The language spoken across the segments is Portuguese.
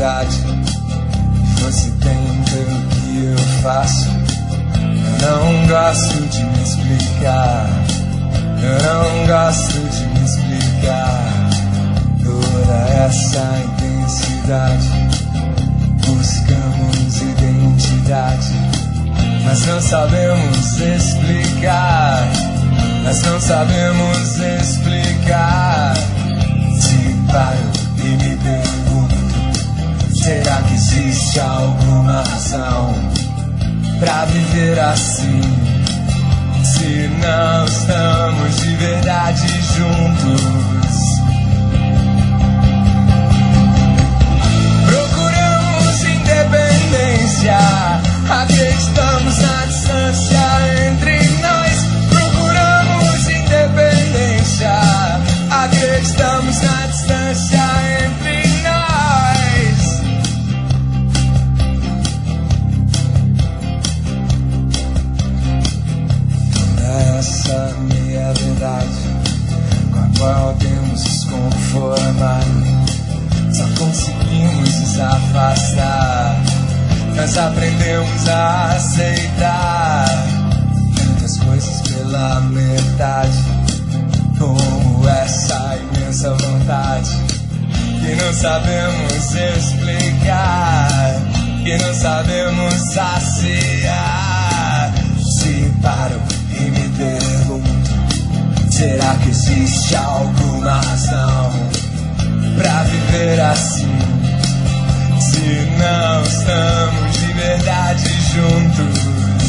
verdade. Você tenta o que eu faço. Eu não gosto de me explicar. Eu não gosto de me explicar. Toda essa intensidade. Buscamos identidade, mas não sabemos explicar. Nós não sabemos explicar. Se paro e me pergunto, será que existe alguma razão pra viver assim? Se não estamos de verdade juntos. Procuramos independência, acreditamos na distância entre nós. Procuramos independência, acreditamos na distância entre nós. Toda essa meia verdade com a qual temos nos conformado, só conseguimos nos afastar. Nós aprendemos a aceitar tantas coisas pela metade, como essa imensa vontade que não sabemos explicar, que não sabemos saciar. Se paro e me pergunto, será que existe alguma razão pra viver assim? Se não estamos de verdade juntos.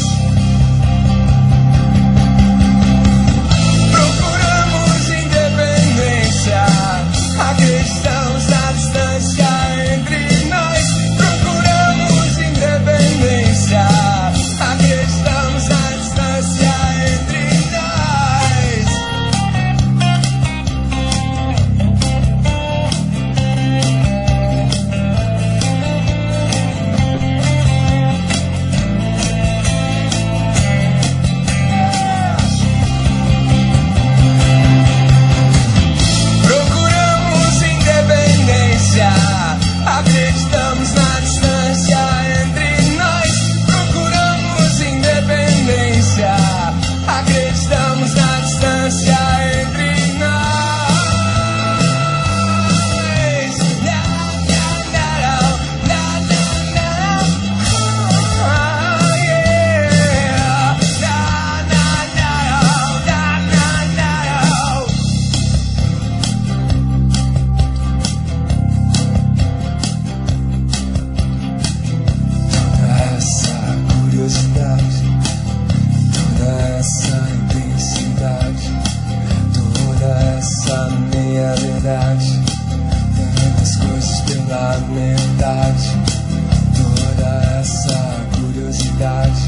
Procuramos independência, acreditamos na distância entre nós. Procuramos independência, acreditamos na distância entre nós. Procuramos independência, acreditamos na distância entre nós. Procuramos independência, acreditamos na distância entre nós. Toda essa curiosidade, toda essa intensidade, toda essa meia verdade, tantas coisas pela metade. Toda essa curiosidade,